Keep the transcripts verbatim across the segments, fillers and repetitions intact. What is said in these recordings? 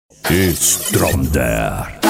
Stromder.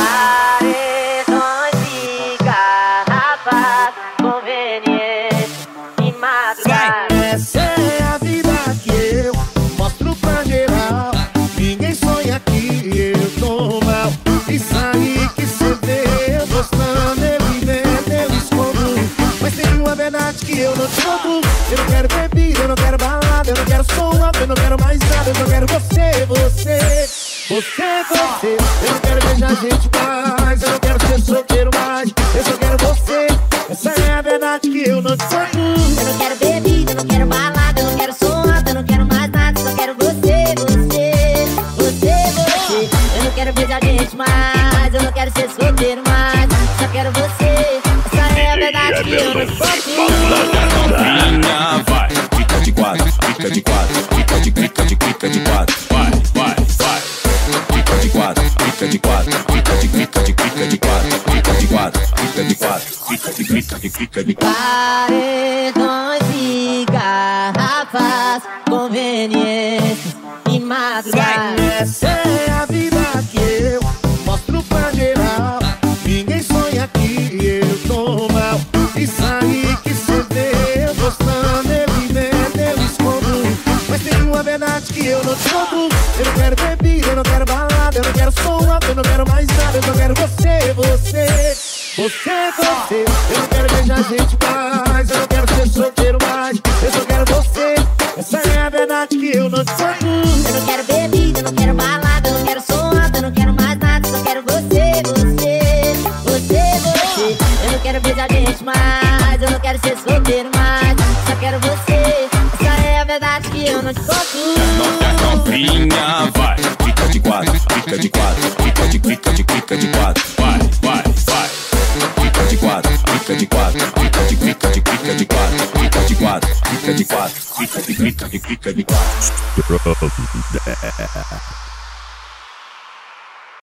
Paredões de garrafas, conveniência e madrugada. Essa é a vida que eu mostro pra geral. Ninguém sonha que eu tô mal. Isso aí que cê vê eu gostando, eu invento, eu escondo. Mas tem uma verdade que eu não te conto. Eu não quero bebida, eu não quero balada, eu não quero som alto, eu não quero mais nada. Eu só quero você, você, você, você. Eu não quero beijar gente mais, eu não quero ser solteiro mais. Eu só quero você, essa é a verdade que eu não te conto. Eu não quero bebida, eu não quero balada, eu não quero som alto, eu não quero mais nada. Só quero você, você, você, você. Eu não quero beijar gente mais, eu não quero ser solteiro mais. Só quero você, essa é a verdade que eu não te conto. Novinha, vai, fica de quatro, fica de quatro, fica de clica de clica de quatro, vai, vai, vai. Fica de quatro, fica de quatro, fica de clica de clica de quatro, fica de quatro, fica de quatro, fica de clica de clica de quatro. Paredões e garrafas, conveniências e madrugada. Essa é a vida que eu mostro pra geral. Ninguém sonha que eu tô mal. Isso aí que cê vê eu gostando, eu invento, eu escondo. Mas tem uma verdade que eu não te conto. Eu não quero bebida, eu não quero balada, eu não quero som alto, eu não quero mais nada. Eu só quero você, você, você, você. Eu não quero beijar gente mais, eu não quero ser solteiro mais. Eu só quero você, essa é a verdade que eu não te conto. Eu não quero bebida, eu não quero balada, eu não quero som alto, eu não quero mais nada. Só quero você, você, você, você. Eu não quero beijar gente mais, eu não quero ser solteiro mais. Só quero você, essa é a verdade que eu não te conto. Novinha, vai, fica de quatro, fica de quatro, fica de clica de clica de quatro, vai, vai, vai. Fica de quatro, fica de quatro, fica de clica de clica de quatro, fica de quatro, fica de quatro, fica de clica de clica de quatro.